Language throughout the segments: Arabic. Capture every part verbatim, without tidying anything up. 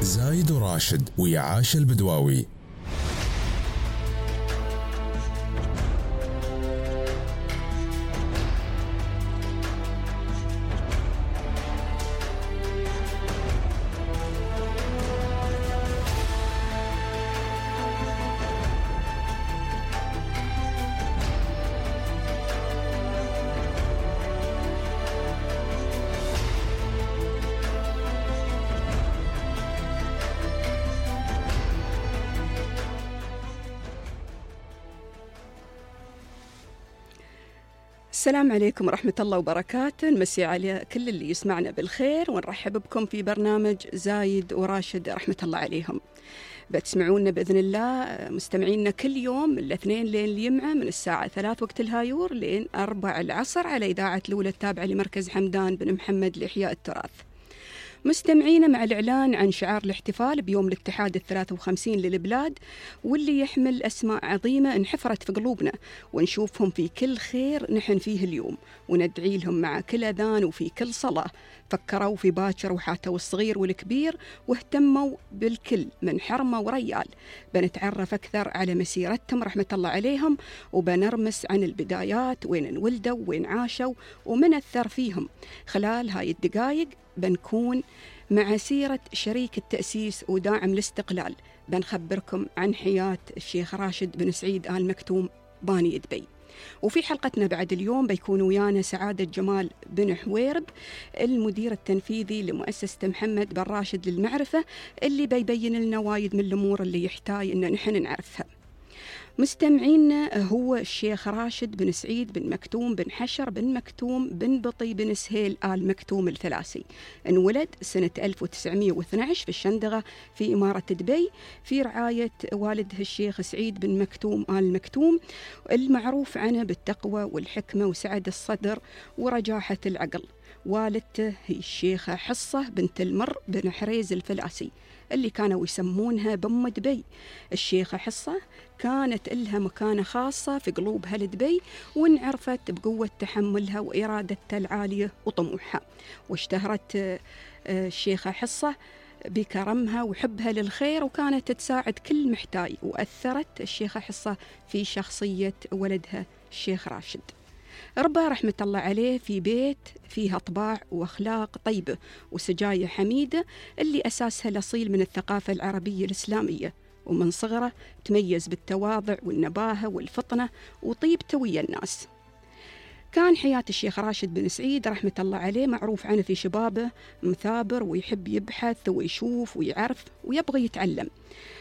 زايد وراشد ويا عاشا البدواوي. السلام عليكم ورحمة الله وبركاته. نمسي على كل اللي يسمعنا بالخير ونرحب بكم في برنامج زايد وراشد رحمة الله عليهم. بتسمعونا بإذن الله مستمعينا كل يوم من الاثنين لين الجمعة من الساعة ثلاث وقت الهايور لين أربع العصر على إذاعة الأولى التابعة لمركز حمدان بن محمد لإحياء التراث. مستمعينا مع الإعلان عن شعار الاحتفال بيوم الاتحاد الثلاث وخمسين للبلاد، واللي يحمل أسماء عظيمة انحفرت في قلوبنا ونشوفهم في كل خير نحن فيه اليوم، وندعي لهم مع كل أذان وفي كل صلاة. فكروا في باكر وحاتوا الصغير والكبير واهتموا بالكل من حرمة وريال. بنتعرف أكثر على مسيرتهم رحمة الله عليهم، وبنرمس عن البدايات وين انولدوا وين عاشوا ومن أثر فيهم. خلال هاي الدقائق بنكون مع سيرة شريك التأسيس وداعم الاستقلال. بنخبركم عن حياة الشيخ راشد بن سعيد آل مكتوم باني دبي. وفي حلقتنا بعد اليوم بيكون ويانا سعادة جمال بن حويرب المدير التنفيذي لمؤسسة محمد بن راشد للمعرفة، اللي بيبين لنا وايد من الأمور اللي يحتاج إن نحن نعرفها. مستمعينا هو الشيخ راشد بن سعيد بن مكتوم بن حشر بن مكتوم بن بطي بن سهيل آل مكتوم الثلاثي. انولد سنة ألف وتسعمائة واثني عشر في الشندقة في إمارة دبي في رعاية والده الشيخ سعيد بن مكتوم آل مكتوم، المعروف عنه بالتقوى والحكمة وسعة الصدر ورجاحة العقل. والدته هي الشيخة حصة بنت المر بن حريز الفلاسي اللي كانوا يسمونها بم دبي. الشيخة حصة كانت لها مكانة خاصة في قلوب أهل دبي، وانعرفت بقوة تحملها وإرادتها العالية وطموحها. واشتهرت الشيخة حصة بكرمها وحبها للخير، وكانت تساعد كل محتاج. وأثرت الشيخة حصة في شخصية ولدها الشيخ راشد. ربى رحمة الله عليه في بيت فيها طباع وأخلاق طيبة وسجايا حميدة، اللي أساسها الأصيل من الثقافة العربية الإسلامية. ومن صغره تميز بالتواضع والنباهة والفطنة وطيبته ويا الناس. كان حياة الشيخ راشد بن سعيد رحمة الله عليه معروف عنه في شبابه مثابر ويحب يبحث ويشوف ويعرف ويبغى يتعلم.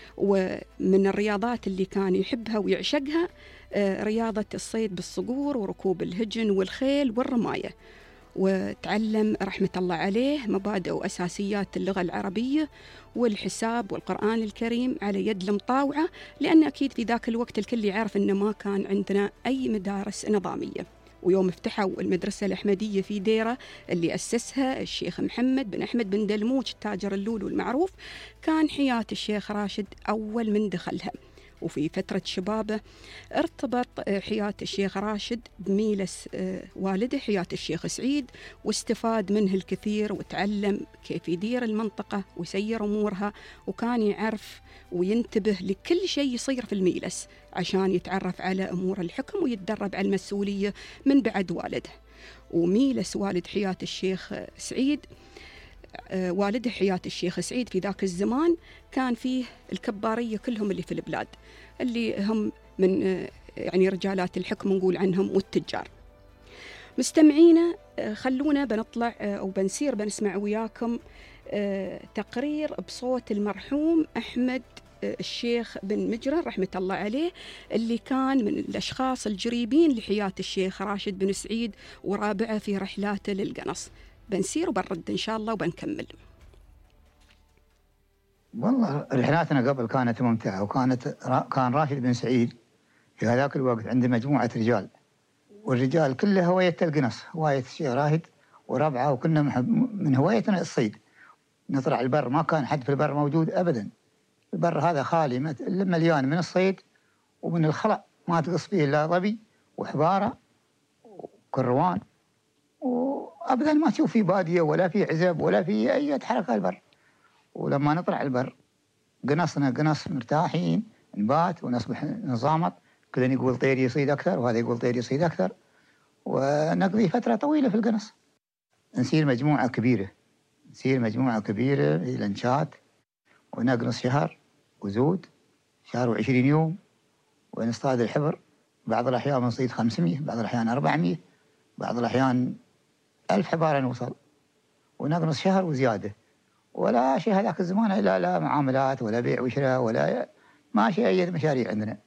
ومن الرياضات اللي كان يحبها ويعشقها رياضة الصيد بالصقور وركوب الهجن والخيل والرماية. وتعلم رحمة الله عليه مبادئ وأساسيات اللغة العربية والحساب والقرآن الكريم على يد المطاوعة، لأن أكيد في ذاك الوقت الكل يعرف أن ما كان عندنا أي مدارس نظامية. ويوم افتحوا المدرسة الأحمدية في ديرة اللي أسسها الشيخ محمد بن أحمد بن دلموج التاجر اللولو المعروف، كان حياة الشيخ راشد أول من دخلها. وفي فترة شبابه ارتبط حياة الشيخ راشد بميلس والده حياة الشيخ سعيد، واستفاد منه الكثير وتعلم كيف يدير المنطقة ويسير أمورها، وكان يعرف وينتبه لكل شيء يصير في الميلس عشان يتعرف على أمور الحكم ويتدرب على المسؤولية من بعد والده. وميلس والد حياة الشيخ سعيد والده حياة الشيخ سعيد في ذاك الزمان كان فيه الكبارية كلهم اللي في البلاد، اللي هم من يعني رجالات الحكم نقول عنهم والتجار. مستمعينا خلونا بنطلع أو بنسير بنسمع وياكم تقرير بصوت المرحوم أحمد الشيخ بن مجرى رحمة الله عليه، اللي كان من الأشخاص الجريبين لحياة الشيخ راشد بن سعيد ورابعه في رحلاته للقنص. بنسير وبنرد إن شاء الله وبنكمل. والله رحلاتنا قبل كانت ممتعة، وكانت كان راشد بن سعيد في هذاك الوقت عنده مجموعة رجال، والرجال كله هواية القنص، هواية الشيخ راشد وربعه، وكنا من هوايتنا الصيد. نطلع البر، ما كان حد في البر موجود أبدا. البر هذا خالي مليان من الصيد ومن الخلق، ما تقص فيه إلا ظبي وحبارة وكروان، وأبدا ما تشوف فيه بادية ولا فيه عزب ولا فيه أي حركة البر. ولما نطلع البر قنصنا قنص مرتاحين، نبات ونصبح نظامط، كل يقول طير يصيد أكثر وهذا يقول طير يصيد أكثر، ونقضي فترة طويلة في القنص. نصير مجموعة كبيرة نصير مجموعة كبيرة لنشات، ونقنص شهر وزود شهر وعشرين يوم، ونصطاد الحبر. بعض الأحيان نصيد خمسمية، بعض الأحيان أربعمية، بعض الأحيان ألف حبارة نوصل، ونقنص شهر وزيادة. ولا شيء هذاك الزمان إلا لا معاملات ولا بيع وشراء ولا ماشي أي مشاريع عندنا.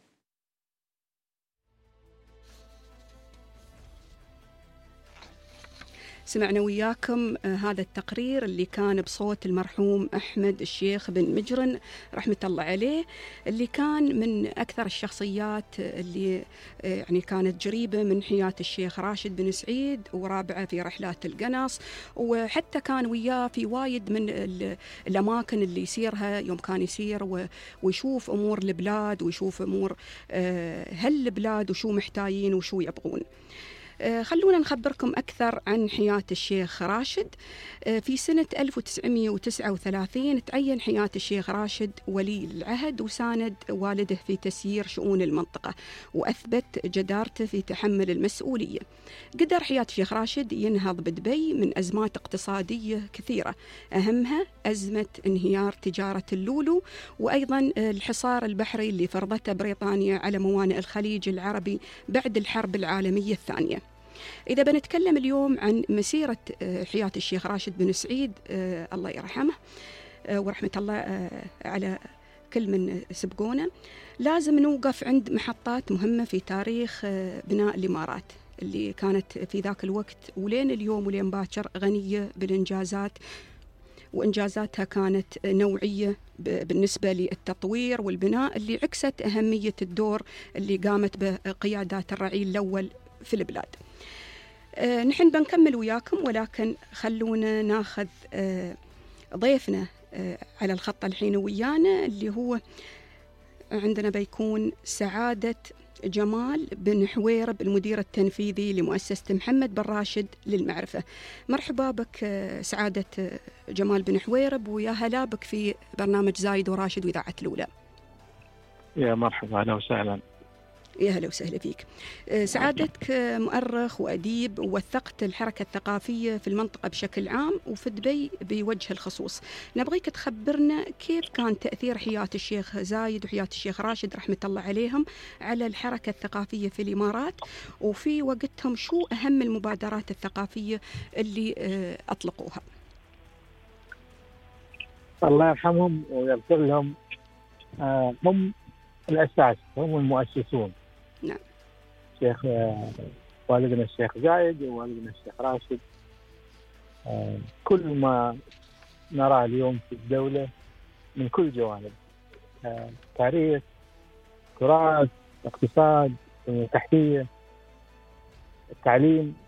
سمعنا وياكم هذا التقرير اللي كان بصوت المرحوم أحمد الشيخ بن مجرن رحمة الله عليه، اللي كان من أكثر الشخصيات اللي يعني كانت جريبة من حياة الشيخ راشد بن سعيد ورابعة في رحلات القنص، وحتى كان وياه في وايد من الأماكن اللي يسيرها يوم كان يسير ويشوف أمور البلاد ويشوف أمور هل البلاد وشو محتاجين وشو يبغون. خلونا نخبركم أكثر عن حياة الشيخ راشد. في سنة ألف وتسعمية وتسعة وثلاثين تعين حياة الشيخ راشد ولي العهد، وساند والده في تسيير شؤون المنطقة، وأثبت جدارته في تحمل المسؤولية. قدر حياة الشيخ راشد ينهض بدبي من أزمات اقتصادية كثيرة، أهمها أزمة انهيار تجارة اللولو، وأيضا الحصار البحري اللي فرضته بريطانيا على موانئ الخليج العربي بعد الحرب العالمية الثانية. إذا بنتكلم اليوم عن مسيرة حياة الشيخ راشد بن سعيد الله يرحمه ورحمة الله على كل من سبقونا، لازم نوقف عند محطات مهمة في تاريخ بناء الإمارات اللي كانت في ذاك الوقت ولين اليوم ولين باكر غنية بالإنجازات، وإنجازاتها كانت نوعية بالنسبة للتطوير والبناء اللي عكست أهمية الدور اللي قامت بقيادات الرعيل الأول في البلاد. آه نحن بنكمل وياكم، ولكن خلونا ناخذ آه ضيفنا آه على الخط الحين ويانا، اللي هو عندنا بيكون سعادة جمال بن حويرب، المدير التنفيذي لمؤسسة محمد بن راشد للمعرفة. مرحبا بك آه سعادة جمال بن حويرب، ويا هلا بك في برنامج زايد وراشد وإذاعة الأولى. يا مرحبا، أهلا وسهلا. يا هلا وسهلا فيك. سعادتك مؤرخ وأديب، ووثقت الحركة الثقافية في المنطقة بشكل عام وفي دبي بوجه الخصوص. نبغيك تخبرنا كيف كان تأثير حياة الشيخ زايد وحياة الشيخ راشد رحمة الله عليهم على الحركة الثقافية في الإمارات، وفي وقتهم شو أهم المبادرات الثقافية اللي أطلقوها. الله يرحمهم ويغفر لهم، هم الأساس، هم المؤسسون. نعم. شيخ والدنا الشيخ زايد ووالدنا الشيخ راشد، كل ما نراه اليوم في الدولة من كل جوانب، تاريخ، تراث، اقتصاد، تحتية، التعليم،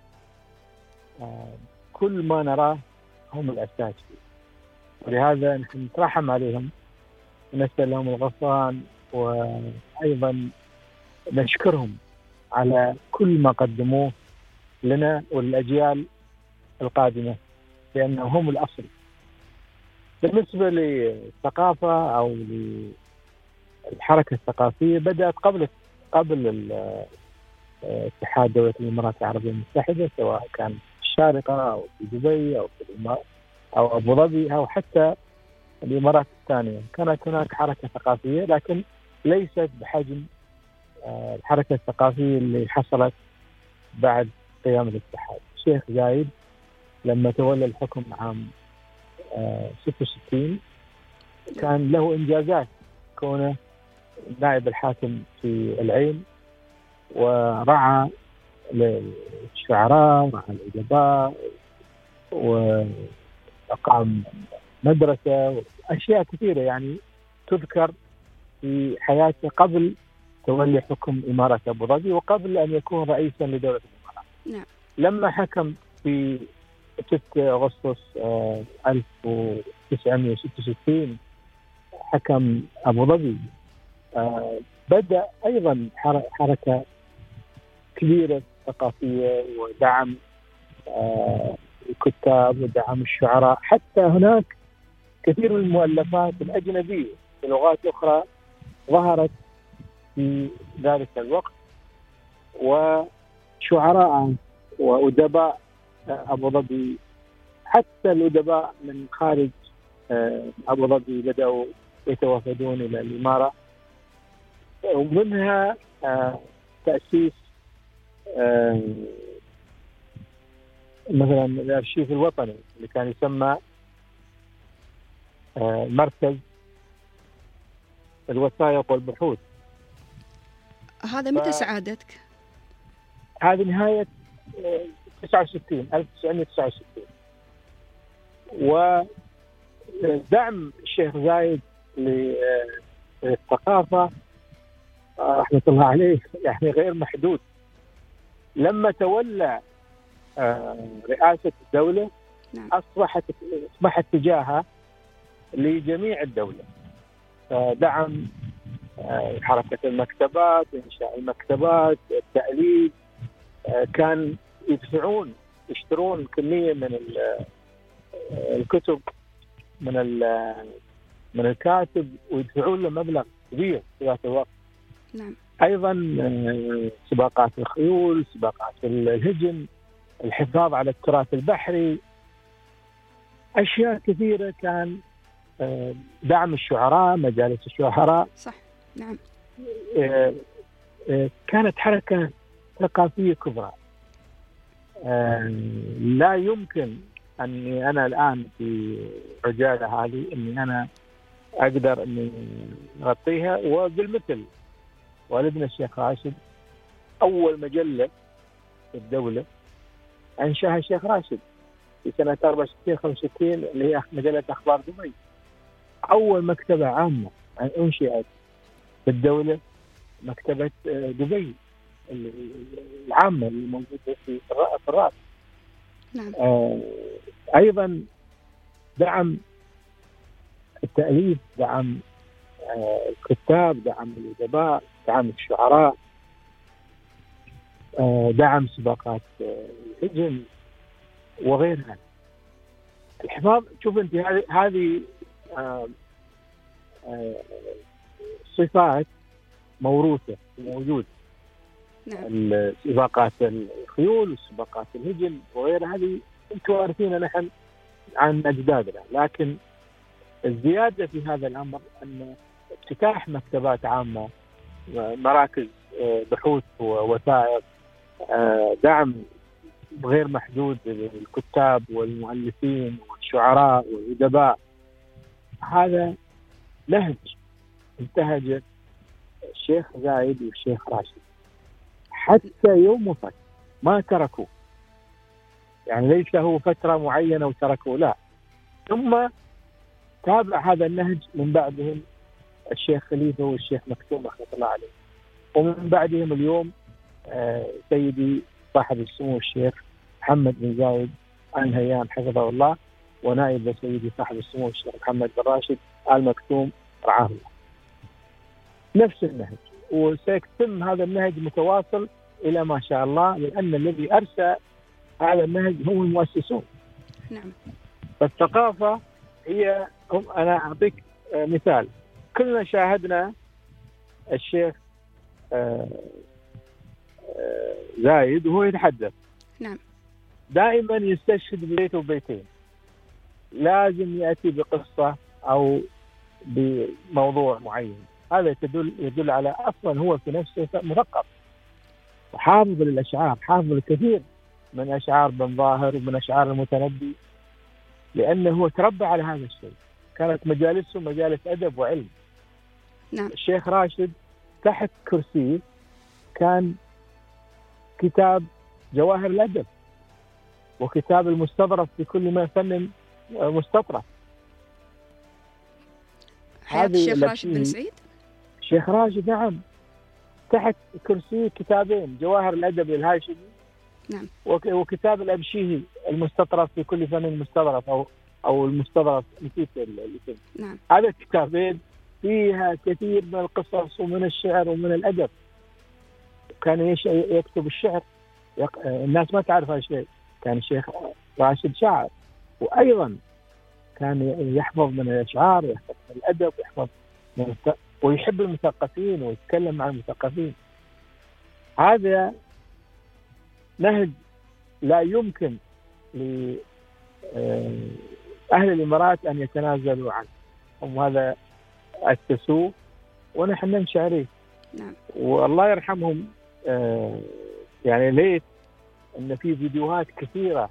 كل ما نراه هم الأساس. ولهذا نحن نترحم عليهم ونسأل لهم الغفران، وأيضا نشكرهم على كل ما قدموه لنا وللأجيال القادمة، لأنهم هم الأصل. بالنسبة للثقافة أو للحركة الثقافية، بدأت قبل قبل اتحاد دولة الإمارات العربية المتحدة، سواء كان في الشارقة أو في دبي أو في الإمارات أو أبو ظبي أو حتى الإمارات الثانية. كانت هناك حركة ثقافية، لكن ليست بحجم الحركة الثقافية اللي حصلت بعد قيام الاتحاد. الشيخ زايد لما تولى الحكم عام ستة وستين كان له إنجازات، كونه نائب الحاكم في العين، ورعى للشعراء، رعى الأدباء، وأقام مدرسة وأشياء كثيرة يعني تذكر في حياته قبل تولي حكم إمارة أبو ظبي وقبل أن يكون رئيسا لدولة الإمارات. نعم. لما حكم في ستة أغسطس ألف وتسعمائة وستة وستين حكم أبو ظبي، بدأ أيضا حركة كبيرة ثقافية، ودعم الكتاب ودعم الشعراء. حتى هناك كثير من المؤلفات الأجنبية بلغات أخرى ظهرت في ذلك الوقت، وشعراء وأدباء أبو ظبي، حتى الأدباء من خارج أبو ظبي بدأوا يتوافدون إلى الإمارة، ومنها تأسيس مثلا الأرشيف الوطني اللي كان يسمى مركز الوثائق والبحوث. هذا متى ف... سعادتك؟ هذه نهاية تسعة وستين ألف وتسعمائة وتسعة وستين. ودعم الشيخ زايد للثقافة رحمة الله عليه يعني غير محدود. لما تولى رئاسة الدولة أصبحت أصبحت اتجاهها لجميع الدولة، دعم حركة المكتبات، إنشاء المكتبات، التأليف، كان يدفعون يشترون كمية من الكتب من من الكاتب ويدفعون له مبلغ كبير في ذات الوقت. نعم. أيضا سباقات الخيول، سباقات الهجن، الحفاظ على التراث البحري، أشياء كثيرة. كان دعم الشعراء، مجالس الشعراء. صح. نعم. كانت حركة ثقافية كبرى. لا يمكن أني أنا الآن في عجالة هذه أني أنا أقدر أني أغطيها. وبالمثل والدنا الشيخ راشد أول مجلة في الدولة أنشأها الشيخ راشد في سنة أربعة وستين خمسة وستين اللي هي مجلة أخبار دبي. أول مكتبة عامة أنشئت في الدولة مكتبة دبي العامة اللي موجودة في الراس. نعم. أيضا دعم التأليف، دعم الكتاب، دعم الأدباء، دعم الشعراء، دعم سباقات الهجن وغيرها. الحفاظ، شوف أنت هذه هذه صفات موروثة موجودة. نعم. سباقات الخيول وسباقات الهجن وغيرها هذه توارثينها نحن عن أجدادنا، لكن الزيادة في هذا الأمر أن افتتاح مكتبات عامة، مراكز بحوث ووثائق، دعم غير محدود للكتاب والمؤلفين والشعراء والأدباء. هذا نهج انتهج الشيخ زايد والشيخ راشد حتى يوم وفاته، ما تركوا، يعني ليس هو فترة معينة وتركوا، لا، ثم تابع هذا النهج من بعدهم الشيخ خليفة والشيخ مكتوم رحمة الله عليه، ومن بعدهم اليوم سيدي صاحب السمو الشيخ محمد بن زايد آل نهيان حفظه الله، ونائب سيدي صاحب السمو الشيخ محمد بن راشد آل مكتوم رعاه الله. نفس النهج، وسيتم هذا النهج متواصل إلى ما شاء الله، لأن الذي أرسى هذا النهج هم المؤسسون. نعم. فالثقافة هي هم. أنا أعطيك مثال، كلنا شاهدنا الشيخ زايد وهو يتحدث. نعم. دائما يستشهد ببيت وبيتين، لازم يأتي بقصة أو بموضوع معين. هذا يدل يدل على أصلا هو في نفسه مثقف وحافظ للأشعار، حافظ الكثير من أشعار بن ظاهر ومن أشعار المتنبي، لأنه هو تربى على هذا الشيء. كانت مجالسه مجالس أدب وعلم. نعم. الشيخ راشد تحت كرسيه كان كتاب جواهر الأدب وكتاب المستظرف في كل ما فن مستطرف. حياة الشيخ راشد بن سعيد. الشيخ راشد نعم تحت كرسي كتابين، جواهر الأدب للهاشمي، نعم، وكتاب الأبشيهي المستطرف في كل فن مستظرف أو أو المستظرف، نسيت الاسم. نعم. هذا الكتابين فيها كثير من القصص ومن الشعر ومن الأدب. كان يكتب الشعر، الناس ما تعرف هذا الشيء، كان الشيخ راشد شاعر. وأيضا كان يحفظ من الأشعار ويحفظ من الأدب ويحفظ من الت... ويحب المثقفين ويتكلم مع المثقفين. هذا نهج لا يمكن لأهل الإمارات أن يتنازلوا عنه، هم هذا أسسوه ونحن نمشي عليه. نعم. والله يرحمهم. يعني ليت أن في فيديوهات كثيرة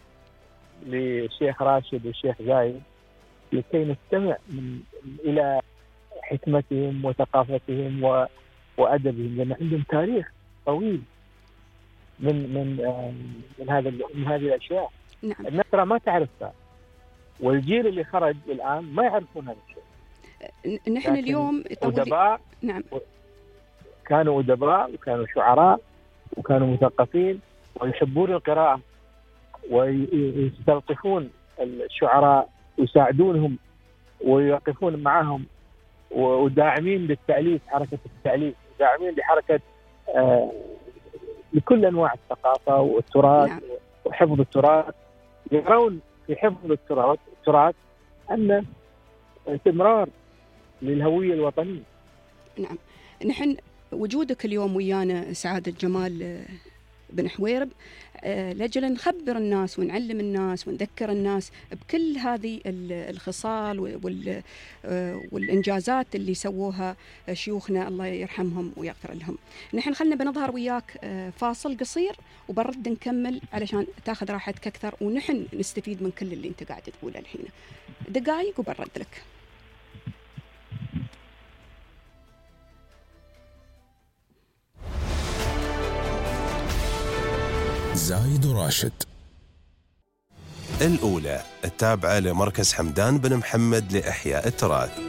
للشيخ راشد والشيخ زايد لكي نستمع من إلى حكمتهم وثقافتهم و... وأدبهم، لأن عندهم تاريخ طويل من من من هذا من هذه الأشياء. نعم. الناس ما تعرفها، والجيل اللي خرج الآن ما يعرفون هذا الشيء. نحن اليوم أدباء. نعم. كانوا أدباء وكانوا شعراء وكانوا مثقفين ويحبون القراءة ويستلطفون الشعراء ويساعدونهم ويوقفون معهم وداعمين للتأليف، حركة التأليف، داعمين لحركة آه لكل أنواع الثقافة والتراث. نعم. وحفظ التراث. يرون في حفظ التراث التراث أن استمرار للهوية الوطنية. نعم. نحن وجودك اليوم ويانا سعادة جمال بن حويرب لأجل نخبر الناس ونعلم الناس ونذكر الناس بكل هذه الخصال والإنجازات اللي سووها شيوخنا الله يرحمهم ويغفر لهم. نحن خلنا بنظهر وياك فاصل قصير وبرد نكمل علشان تاخذ راحتك أكثر ونحن نستفيد من كل اللي انت قاعد تقوله الحين. دقائق وبرد لك. زايد وراشد. الأولى التابعة لمركز حمدان بن محمد لإحياء التراث.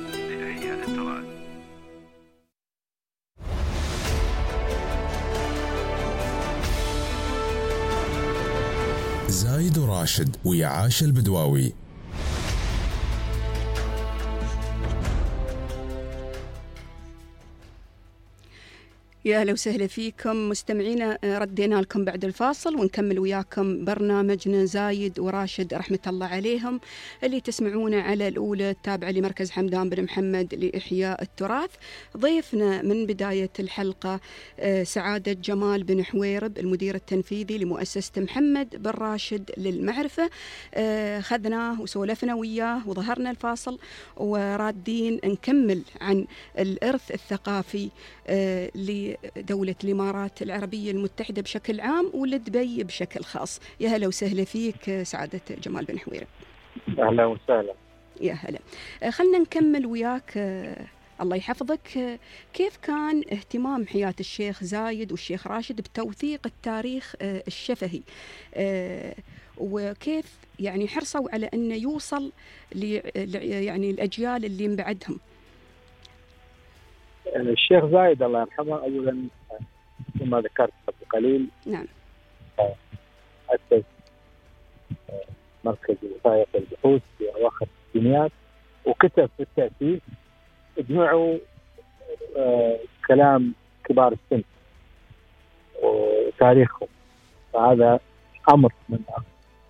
زايد وراشد ويا عاشا البدواوي. يا أهلا وسهلا فيكم مستمعينا. ردينا لكم بعد الفاصل ونكمل وياكم برنامجنا زايد وراشد رحمة الله عليهم اللي تسمعونه على الأولى التابعة لمركز حمدان بن محمد لإحياء التراث. ضيفنا من بداية الحلقة سعادة جمال بن حويرب المدير التنفيذي لمؤسسة محمد بن راشد للمعرفة. خذناه وسولفنا وياه وظهرنا الفاصل ورادين نكمل عن الإرث الثقافي لدولة الإمارات العربية المتحدة بشكل عام ولدبي بشكل خاص. يا هلا وسهلا فيك سعادة جمال بن حويرب. أهلا وسهلا. يا هلا. خلنا نكمل وياك الله يحفظك. كيف كان اهتمام حياة الشيخ زايد والشيخ راشد بتوثيق التاريخ الشفهي، وكيف يعني حرصوا على أنه يوصل يعني الأجيال اللي من بعدهم؟ الشيخ زايد الله يرحمه أولا كما ذكرت قبل قليل. نعم. أسس مركز وثائق البحوث في أواخر الستينيات وكتب في التأسيس اجمعوا كلام كبار السن وتاريخهم، فهذا أمر من أمر.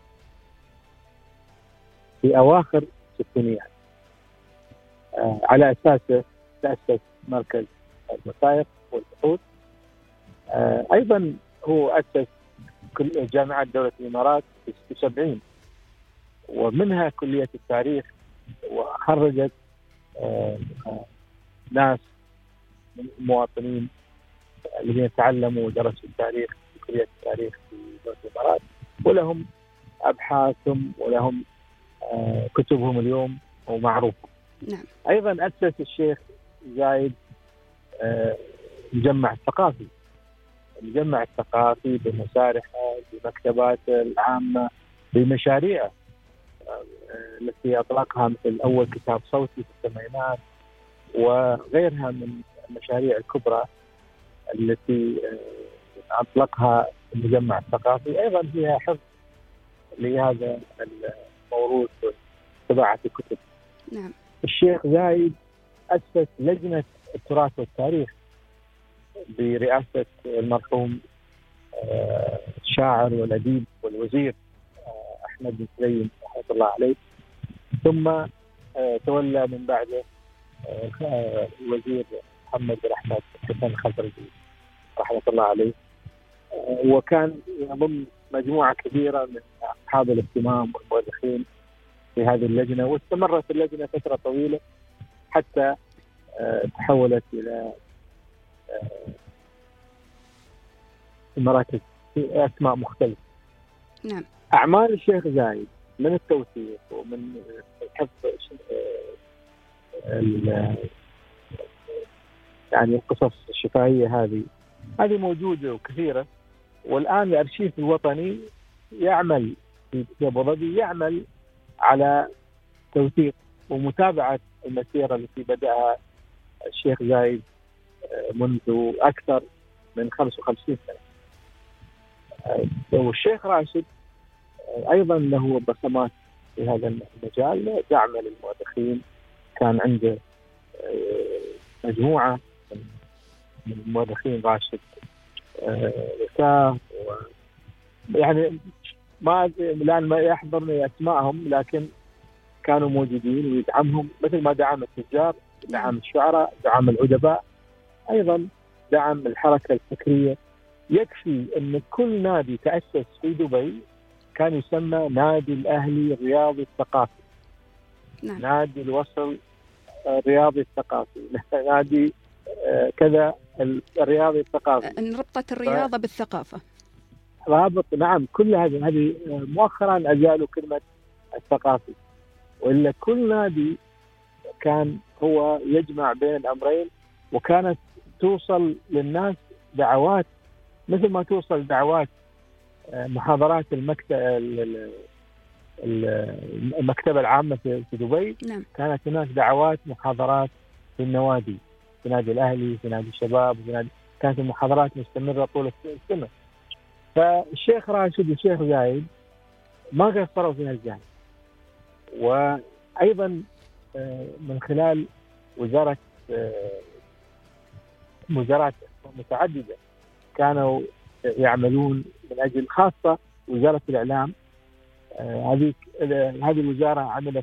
في أواخر الستينيات على أساسه تأسس مركز الوثائق والبحوث. أيضا هو أسس كل جامعات دولة الإمارات في سبعين ومنها كلية التاريخ، وخرجت ناس مواطنين الذين تعلموا ودرسوا التاريخ في كلية التاريخ في دولة الإمارات، ولهم أبحاثهم ولهم كتبهم اليوم ومعروفة. نعم. أيضا أسس الشيخ زايد المجمع الثقافي المجمع الثقافي بمسارحه بمكتباته العامة بمشاريعه التي أطلقها، مثل أول كتاب صوتي في الثمانينات وغيرها من المشاريع الكبرى التي أطلقها المجمع الثقافي. أيضا فيها حفظ لهذا الموروث وطباعة الكتب. نعم. الشيخ زايد أسس لجنة التراث والتاريخ برئاسة المرحوم الشاعر والأديب والوزير أحمد بن سليم رحمة الله عليه. ثم تولى من بعده الوزير محمد بن أحمد حسن الخزرجي رحمة الله عليه، وكان يضم مجموعة كبيرة من أصحاب الاهتمام والمؤرخين في هذه اللجنة، واستمرت اللجنة فترة طويلة حتى تحولت إلى مراكز أسماء مختلفة. نعم. أعمال الشيخ زايد من التوثيق ومن حفظ يعني القصص الشفاهية هذه هذه موجودة وكثيرة، والآن الأرشيف الوطني يعمل في أبو ظبي يعمل على توثيق ومتابعة المسيرة التي بدأها الشيخ زايد منذ أكثر من خمسة وخمسين سنة. والشيخ راشد أيضا له بصمات في هذا المجال، دعم للمؤرخين، كان عنده مجموعة من المؤرخين راشد وساه، يعني ما الآن ما يحضرني أسمائهم، لكن كانوا موجودين ويدعمهم مثل ما دعم التجار، دعم الشعراء، دعم الأدباء، أيضا دعم الحركة الفكرية. يكفي أن كل نادي تأسس في دبي كان يسمى نادي الأهلي الرياضي الثقافي. نعم. نادي الوصل الرياضي الثقافي، نادي كذا الرياضي الثقافي. نربط الرياضة ف... بالثقافة. رابط، نعم. كل هذه هذه مؤخرا أزالوا كلمة الثقافي، وإلا كل نادي كان هو يجمع بين الأمرين، وكانت توصل للناس دعوات مثل ما توصل دعوات محاضرات المكتبة المكتبة العامة في دبي. نعم. كانت هناك دعوات محاضرات في النوادي، في نادي الأهلي، في نادي الشباب، في نادي، كانت المحاضرات مستمرة طول السنة. فالشيخ راشد والشيخ زايد ما قصروا في هالجانب، وأيضا من خلال وزارة وزارات متعددة كانوا يعملون من أجل، خاصة وزارة الإعلام. هذه هذه الوزارة عملت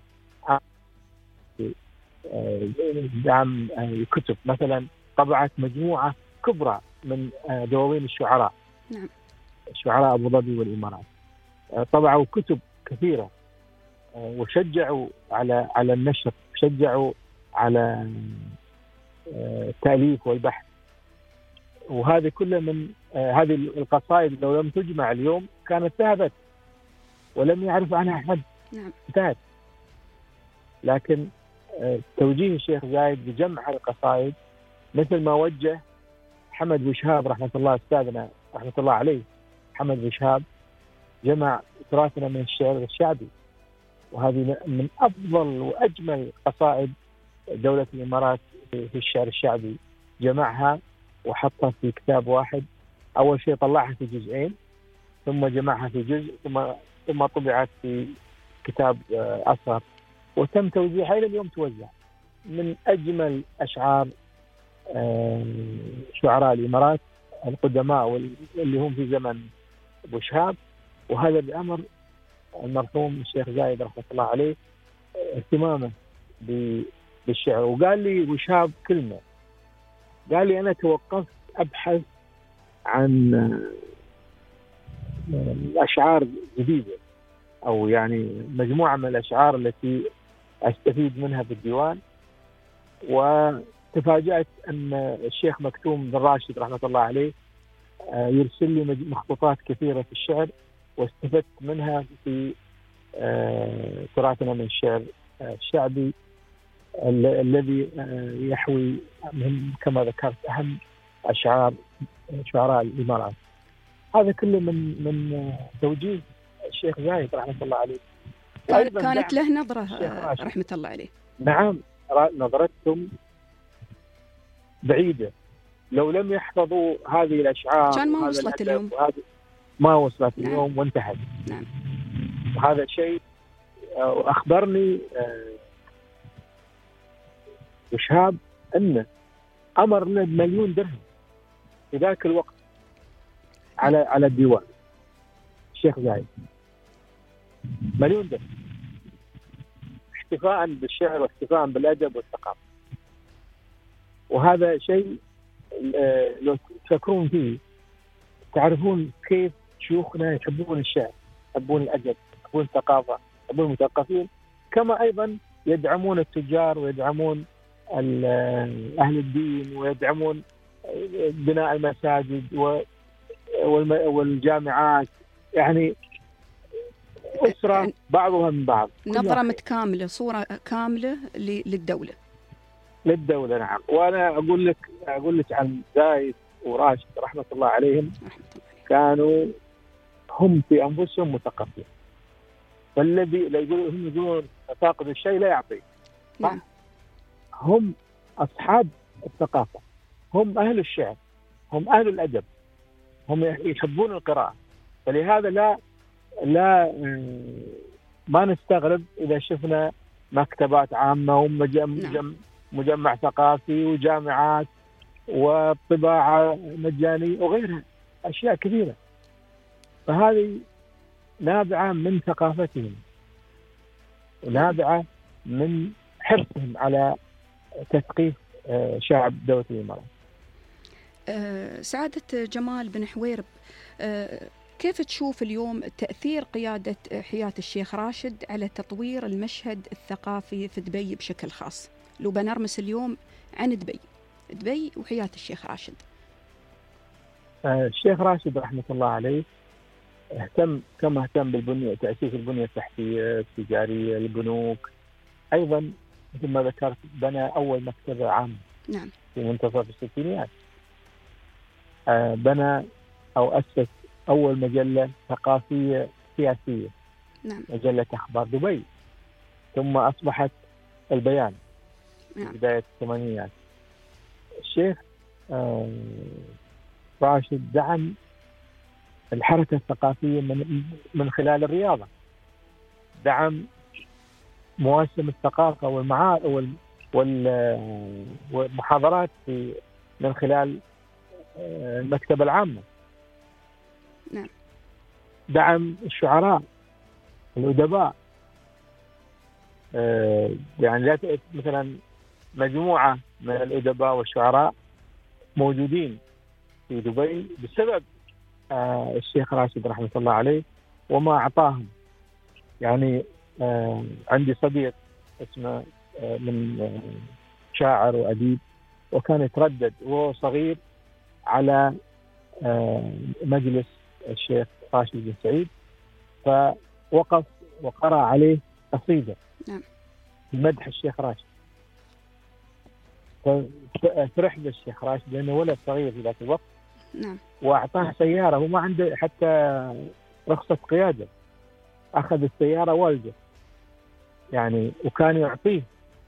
دعم الكتب، مثلا طبعت مجموعة كبرى من دواوين الشعراء. نعم. شعراء أبو ظبي والإمارات طبعوا كتب كثيرة، وشجعوا على على النشر، شجعوا على التأليف والبحث. وهذه كلها من هذه القصائد لو لم تجمع اليوم كانت ذهبت ولم يعرف عنها أحد. نعم. انتهت. لكن توجيه الشيخ زايد بجمع القصائد مثل ما وجه حمد بن شهاب رحمة الله، أستاذنا رحمة الله عليه، حمد بن شهاب جمع تراثنا من الشعر الشعبي، وهذه من أفضل وأجمل قصائد دولة الإمارات في الشعر الشعبي، جمعها وحطها في كتاب واحد. أول شيء طلعها في جزئين، ثم جمعها في جزء، ثم ثم طبعت في كتاب أصغر، وتم توزيعها إلى اليوم توزع. من أجمل أشعار شعراء الإمارات القدماء اللي هم في زمن أبو شهاب، وهذا بأمر المرحوم الشيخ زايد رحمة الله عليه اهتمامه بالشعر. وقال لي أبو شهاب كلمة، قال لي أنا توقفت أبحث عن أشعار جديدة، أو يعني مجموعة من الأشعار التي أستفيد منها في الديوان، وتفاجأت أن الشيخ مكتوم بن راشد رحمة الله عليه يرسل لي مخطوطات كثيرة في الشعر، واستفدت منها في تراثنا من الشعر الشعبي الذي يحوي كما ذكرت أهم أشعار شعراء الإمارات. هذا كله من من توجيه الشيخ زايد رحمة الله عليه. كانت له نظرة رحمة الله عليه. نعم، نظرتهم بعيدة، لو لم يحفظوا هذه الأشعار كان ما وصلت اليوم، ما وصلت نعم. اليوم وانتهت. نعم. وهذا شيء أخبرني وشهاب أنه أمر لنا بمليون درهم في ذاك الوقت على على الديوان الشيخ زايد، مليون درهم. احتفاء بالشعر واحتفاء بالأدب والثقافة. وهذا شيء لو تفكرون فيه تعرفون كيف شيوخنا يحبون الشعر، يحبون الأدب، يحبون الثقافة، يحبون المثقفين، كما أيضا يدعمون التجار ويدعمون أهل الدين ويدعمون بناء المساجد والجامعات. يعني أسرة بعضها من بعض، نظرة متكاملة، صورة كاملة للدولة للدولة. نعم. وأنا أقول لك أقول لك عن زايد وراشد رحمة الله عليهم، كانوا هم في أنفسهم مثقفين، والذي لا يقولون هم يقولون فاقد الشيء لا يعطي. نعم. هم أصحاب الثقافة، هم أهل الشعر، هم أهل الأدب، هم يحبون القراءة. فلهذا لا لا ما نستغرب إذا شفنا مكتبات عامة ومجمع ثقافي وجامعات وطباعة مجانية وغيرها، أشياء كثيرة. فهذه نابعة من ثقافتهم ونابعة من حرصهم على تثقيف شعب دولة الإمارات. أه سعادة جمال بن حويرب، أه كيف تشوف اليوم تأثير قيادة حياة الشيخ راشد على تطوير المشهد الثقافي في دبي بشكل خاص؟ لو بنرمس اليوم عن دبي دبي وحياة الشيخ راشد. أه الشيخ راشد رحمة الله عليه اهتم كما اهتم بالبنية، تأسيس البنية التحتية التجارية، البنوك. أيضا مثل ما ذكرت بنى أول مكتبة عامة. نعم. في منتصف الستينيات. آه بنى أو أسس أول مجلة ثقافية سياسية. نعم. مجلة أخبار دبي، ثم أصبحت البيان. نعم. في بداية الثمانينات. الشيخ آه راشد دعم الحركة الثقافية من من خلال الرياضة، دعم مواسم الثقافة والمعا والمحاضرات في من خلال المكتبة العامة. نعم. دعم الشعراء الأدباء، يعني مثلا مجموعة من الأدباء والشعراء موجودين في دبي بسبب الشيخ راشد رحمة الله عليه وما أعطاهم. يعني عندي صديق اسمه من شاعر وأديب، وكان يتردد وهو صغير على مجلس الشيخ راشد بن سعيد، فوقف وقرأ عليه قصيدة بمدح الشيخ راشد. فرح بالشيخ راشد لأنه ولد صغير في ذاك الوقت. نعم. وأعطاه سيارة وما عنده حتى رخصة قيادة، أخذ السيارة والده يعني، وكان يعطيه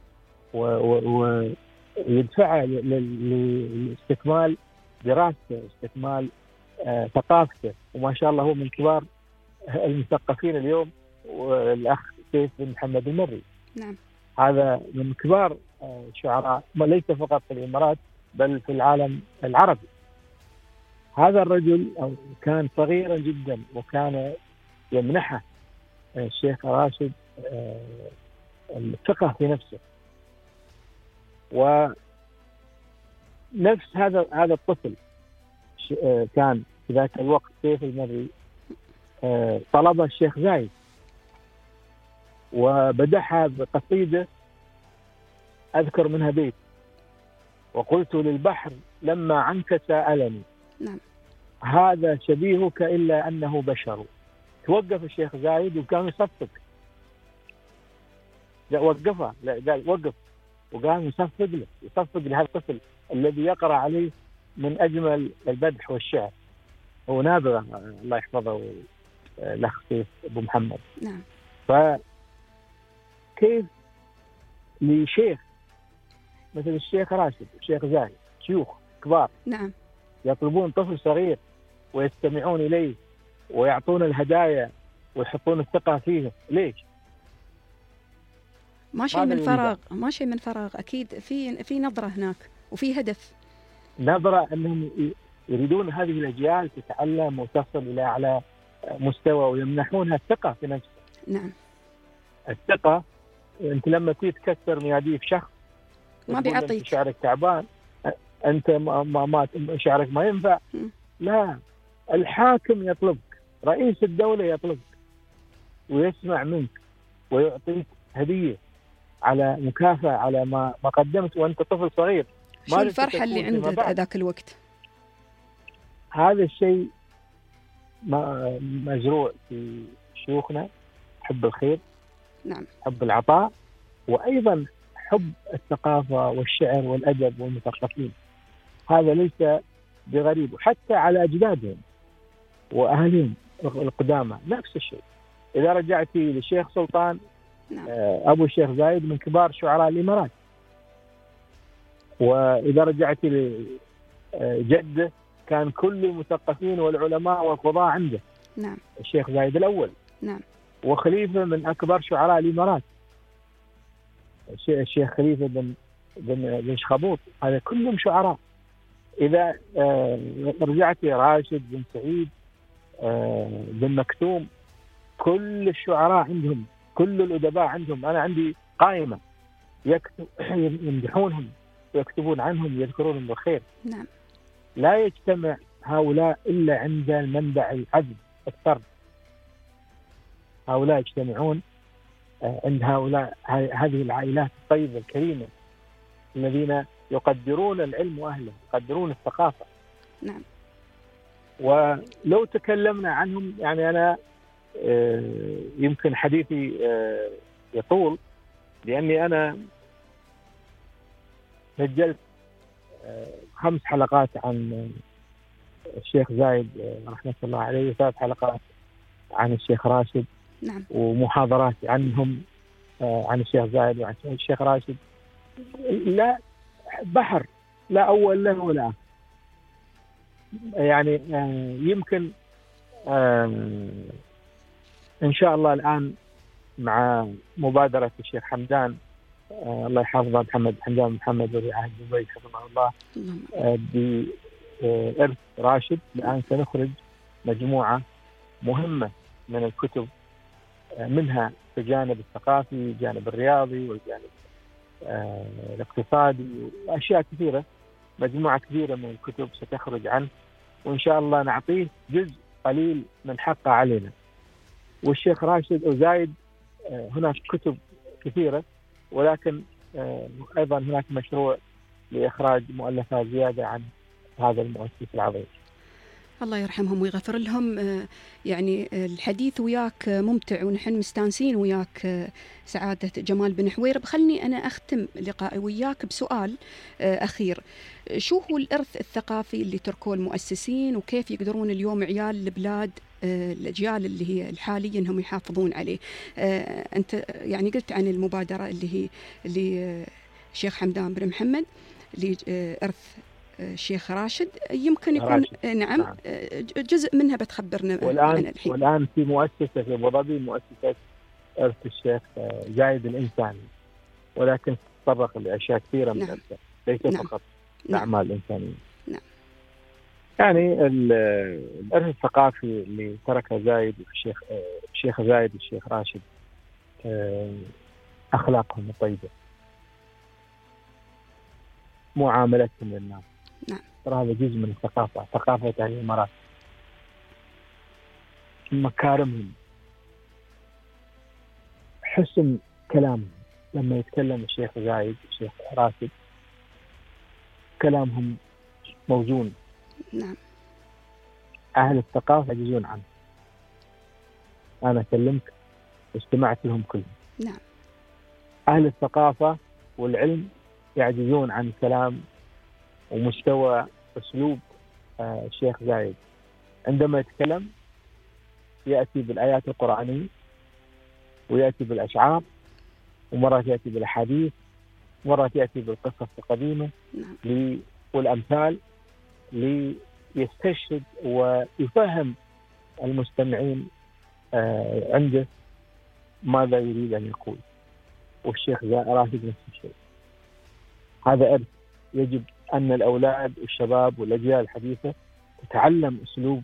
ويدفعه لاستكمال دراسته، استكمال آه ثقافته. وما شاء الله هو من كبار المثقفين اليوم، والأخ سيف بن محمد المري. نعم. هذا من كبار آه شعراء ليس فقط في الإمارات بل في العالم العربي. هذا الرجل كان صغيرا جدا، وكان يمنحه الشيخ راشد الثقة في نفسه. ونفس هذا هذا الطفل كان في ذاك الوقت سيف المري طلب الشيخ زايد وبدحها بقصيدة أذكر منها بيت: وقلت للبحر لما عنك سألني. نعم. هذا شبيهك إلا أنه بشر. توقف الشيخ زايد وكان يصفق، لا وقفه، لا قال وقف، وقام يصفق له يصفق لهذا الطفل الذي يقرأ عليه من أجمل البدح والشعر. هو نابغة الله يحفظه الأخ سيف أبو محمد. نعم. فكيف لشيخ مثل الشيخ راشد الشيخ زايد، شيوخ كبار، نعم، يطلبون طفل صغير ويستمعون إليه ويعطون الهدايا ويحطون الثقة فيه؟ ليش؟ ما شيء من فراغ، ما شيء من فراغ، أكيد في في نظرة هناك وفي هدف، نظرة أنهم يريدون هذه الأجيال تتعلم وتصل إلى أعلى مستوى، ويمنحونها الثقة في نفسها. نعم. الثقة أنت لما تيجي تكسر مياديف شخص ما بيعطيك، شعرك تعبان، أنت ما, ما, ما شعرك ما ينفع. م. لا، الحاكم يطلبك، رئيس الدولة يطلبك ويسمع منك ويعطيك هدية على مكافأة على ما ما قدمت وأنت طفل صغير. شو الفرحة اللي عند ذاك الوقت؟ هذا الشيء مزروع في شيوخنا، حب الخير، نعم، حب العطاء، وأيضا حب الثقافة والشعر والأدب والمثقفين. هذا ليس بغريب، وحتى على أجدادهم وأهلهم القدامى نفس الشيء. إذا رجعتي للشيخ سلطان، نعم، أبو الشيخ زايد من كبار شعراء الإمارات. وإذا رجعتي لجده كان كل المثقفين والعلماء والقضاء عنده، نعم، الشيخ زايد الأول، نعم، وخليفة من أكبر شعراء الإمارات الشيخ خليفة بن بن بن شخبوط، هذا كلهم شعراء. إذا رجعت راشد بن سعيد بن مكتوم، كل الشعراء عندهم، كل الأدباء عندهم. أنا عندي قائمة يكتب يمدحونهم ويكتبون عنهم ويذكرونهم بالخير. نعم. لا يجتمع هؤلاء إلا عند المنبع العدل الفرد. هؤلاء يجتمعون عند هؤلاء هذه العائلات الطيبة الكريمة الذين يقدرون العلم وأهله، يقدرون الثقافة. نعم. ولو تكلمنا عنهم، يعني أنا يمكن حديثي يطول، لأني أنا سجلت خمس حلقات عن الشيخ زايد رحمة الله عليه، وثلاث حلقات عن الشيخ راشد. نعم. ومحاضرات عنهم، عن الشيخ زايد وعن الشيخ راشد. لا بحر، لا أول له ولا آخر. يعني يمكن إن شاء الله الآن مع مبادرة الشيخ حمدان، الله يحفظه، محمد حمدان محمد ولي عهد دبي حفظه الله، بإرث راشد، الآن سنخرج مجموعة مهمة من الكتب، منها في الجانب الثقافي، الجانب الرياضي، والجانب الاقتصادي، وأشياء كثيرة. مجموعة كثيرة من الكتب ستخرج عنه، وإن شاء الله نعطيه جزء قليل من حقه علينا. والشيخ راشد وزايد هناك كتب كثيرة، ولكن أيضا هناك مشروع لإخراج مؤلفات زيادة عن هذا المؤسس العظيم. الله يرحمهم ويغفر لهم. يعني الحديث وياك ممتع، ونحن مستانسين وياك سعادة جمال بن حويرب. خلني أنا أختم لقائي وياك بسؤال أخير. شو هو الإرث الثقافي اللي تركوه المؤسسين، وكيف يقدرون اليوم عيال البلاد الأجيال اللي هي الحالية إنهم يحافظون عليه؟ أنت يعني قلت عن المبادرة اللي هي اللي الشيخ حمدان بن محمد لإرث الشيخ راشد، يمكن يكون راشد. نعم, نعم جزء منها بتخبرنا والآن عن الحين. والآن في مؤسسة في أبو ظبي، مؤسسة إرث الشيخ زايد الإنساني، ولكن تطرق لأشياء كثيرة من نعم. الإرث، ليس نعم. فقط نعم. الأعمال الإنسانية. نعم. يعني الإرث الثقافي اللي تركه زايد الشيخ الشيخ زايد الشيخ راشد، أخلاقهم الطيبة، معاملتهم للناس. نعم. ترى هذا جزء من الثقافة، ثقافة أهل الإمارات. مكارمهم، حسن كلامهم. لما يتكلم الشيخ زايد الشيخ راشد كلامهم موزون. نعم. أهل الثقافة يعجزون عنه. أنا كلمت واستمعت لهم كلهم. نعم. أهل الثقافة والعلم يعجزون عن كلام ومستوى أسلوب آه الشيخ زايد. عندما يتكلم يأتي بالآيات القرآنية، ويأتي بالأشعار، ومرات يأتي بالأحاديث، ومرات يأتي بالقصص القديمة. نعم. والأمثال، ليستشهد ويفهم المستمعين آه عنده ماذا يريد أن يقول. والشيخ راشد نفس الشيء. هذا إرث يجب أن الأولاد والشباب والأجيال الحديثة تتعلم أسلوب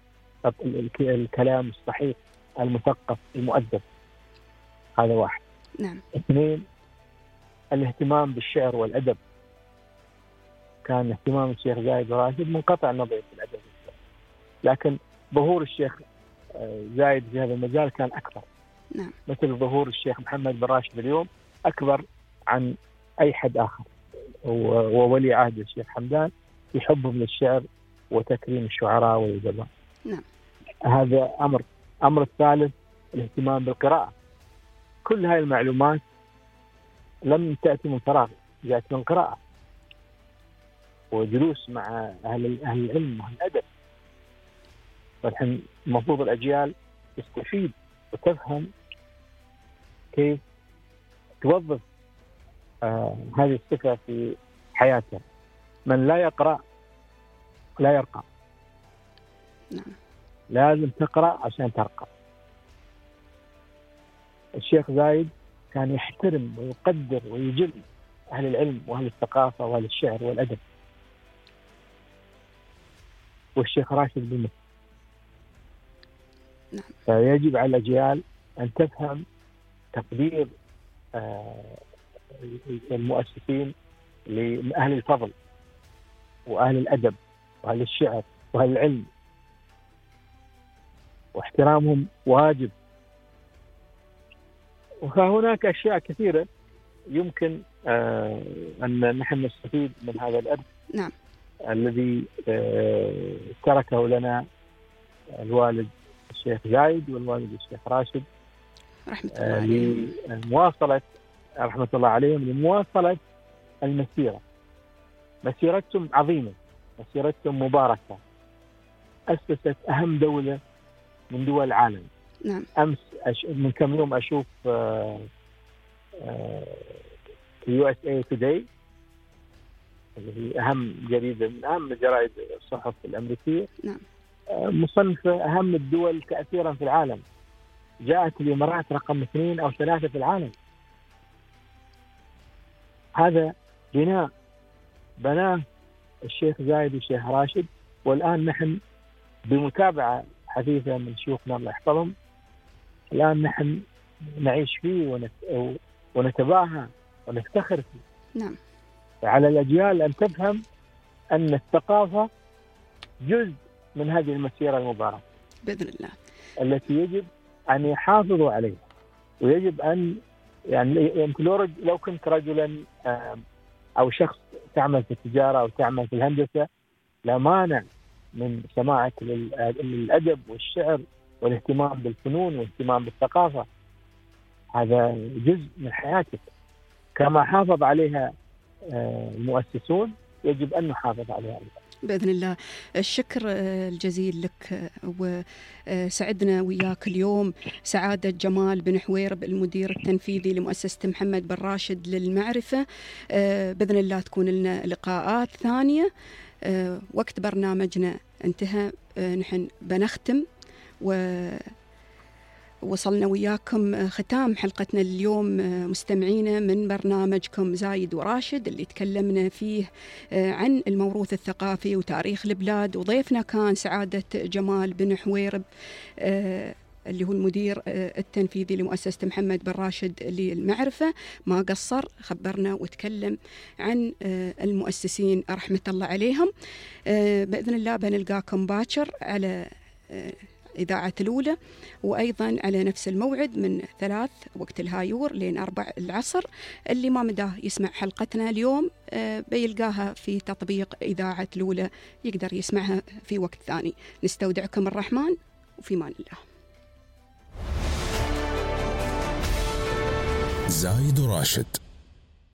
الكلام الصحيح المثقف المؤدب. هذا واحد. نعم. اثنين، الاهتمام بالشعر والأدب. كان اهتمام الشيخ زايد وراشد منقطع النظر في الأدب والشعر، لكن ظهور الشيخ زايد في هذا المجال كان أكبر. نعم. مثل ظهور الشيخ محمد بن راشد اليوم أكبر عن أي حد آخر، وولي عهد الشيخ حمدان في حبهم للشعر وتكريم الشعراء والأدباء. نعم. هذا أمر. أمر الثالث الاهتمام بالقراءة. كل هاي المعلومات لم تأتي من فراغ، جاءت من قراءة وجلوس مع أهل أهل العلم وأهل الأدب. فالحين المفروض الأجيال تستفيد وتفهم كيف توظف آه هذه الصفة في حياتها. من لا يقرأ لا يرقى. نعم. لازم تقرأ عشان ترقى. الشيخ زايد كان يحترم ويقدر ويجل أهل العلم وأهل الثقافة وأهل الشعر والأدب. والشيخ راشد بن. نعم. فيجب على الأجيال أن تفهم تقدير آه المؤسسين لأهل الفضل وأهل الأدب وأهل الشعر وأهل العلم، واحترامهم واجب. وهناك أشياء كثيرة يمكن آه أن نحن نستفيد من هذا الأرض. نعم. الذي آه تركه لنا الوالد الشيخ زايد والوالد الشيخ راشد رحمة الله عليهم، لمواصلة رحمة الله عليهم لمواصلة المسيرة. مسيرتهم عظيمة، مسيرتهم مباركة، أسست أهم دولة من دول العالم. نعم. أمس أش... من كم يوم أشوف آه... آه... يو إس إيه Today اللي هي أهم جريدة من أهم جرائد الصحف الأمريكية. نعم. آه... مصنفة أهم الدول تأثيرا في العالم. جاءت الإمارات رقم اثنين أو ثلاثة في العالم. هذا بناء بناه الشيخ زايد والشيخ راشد، والآن نحن بمتابعة حديثة من شيوخنا الله يحفظهم الآن نحن نعيش فيه ونتباهى ونفتخر فيه. نعم. على الأجيال أن تفهم أن الثقافة جزء من هذه المسيرة المباركة بإذن الله، التي يجب أن يحافظوا عليها. ويجب أن يعني أنت لو كنت رجلا أو شخص تعمل في التجارة أو تعمل في الهندسة لا مانع من سماعك للأدب والشعر والاهتمام بالفنون والاهتمام بالثقافة. هذا جزء من حياتك، كما حافظ عليها المؤسسون يجب أن نحافظ عليها بإذن الله. الشكر الجزيل لك، وسعدنا وياك اليوم سعادة جمال بن حويرب المدير التنفيذي لمؤسسة محمد بن راشد للمعرفة. بإذن الله تكون لنا لقاءات ثانية. وقت برنامجنا انتهى، نحن بنختم ووصلنا وياكم ختام حلقتنا اليوم مستمعينا من برنامجكم زايد وراشد اللي تكلمنا فيه عن الموروث الثقافي وتاريخ البلاد، وضيفنا كان سعادة جمال بن حويرب اللي هو المدير التنفيذي لمؤسسة محمد بن راشد للمعرفة. ما قصر، خبرنا وتكلم عن المؤسسين رحمة الله عليهم. بإذن الله بنلقاكم باكر على إذاعة الأولى، وأيضا على نفس الموعد من ثلاث وقت الهايور لين أربع العصر. اللي ما مداه يسمع حلقتنا اليوم بيلقاها في تطبيق إذاعة الأولى، يقدر يسمعها في وقت ثاني. نستودعكم الرحمن وفي مان الله. زايد وراشد.